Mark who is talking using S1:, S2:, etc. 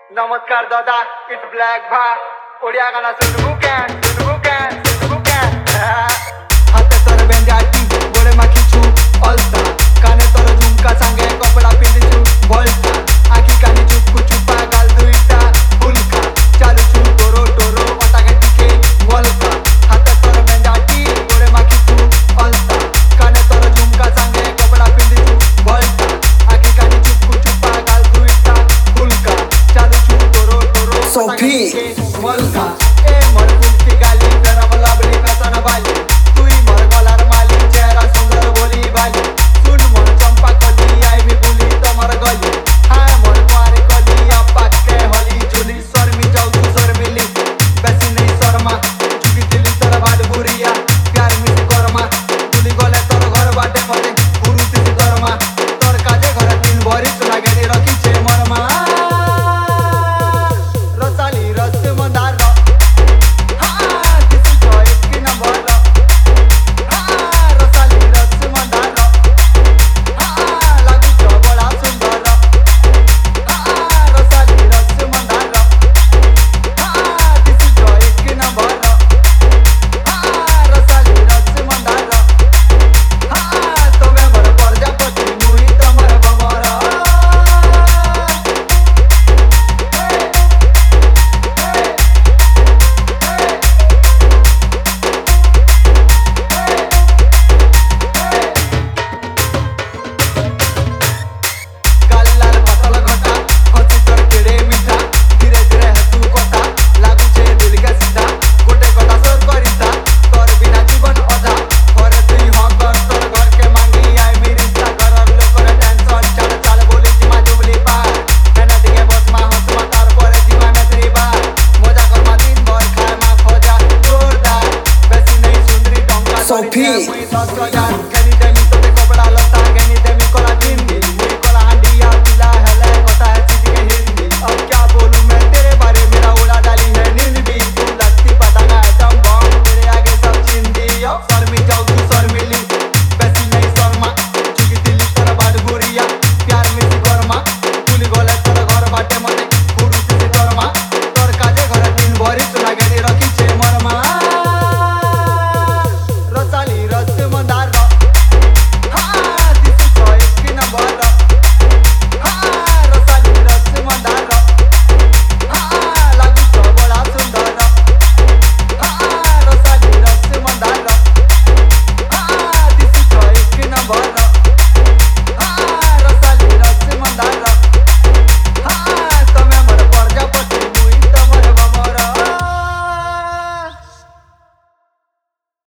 S1: नमस्कार दादा, it's black भा ओडिया गाना सुनबू कैन हाते तोर बेंजाटी गोड़े मा खिचू अलता काने तोर झुमका सांगे कपड़ा पिंदिचू भलता आखी कानी चुपकू चुपा गाल दुईटा हुलका चालू चू टोरो टोरो अटाके टिके वलका हाते तोर बेंजाटी गोड़े मा खिचू अलता काने तोर झुमका सांगे कपड़ा पिंदिचू भलता आखी कानी चुपकू चुपा गाल दुईटा हुलका चालू चू टोरो टोरो
S2: Sophie
S1: वलका ए मोर कुंती गाली जरा बलाबली फैशन वाली तुई मोर गलार माली चेहरा सुंदर बोली वाली सुन मोर चंपा कली आई भी बोली तमर गली हाय मोर कुआरी कली अपा के होली जुली शर्मी जाऊ तू शर्मिली बेसी नहीं शर्मा चुकी दिली तोर भाड बुरिया प्यार मिसी करमा तुली गले तोर घर बाटे मते गुरु तिसी करमा तोर काजे घर दिन भरी सुना गेडी रखी छे मरमा रसाली रस मंदार
S2: Sophie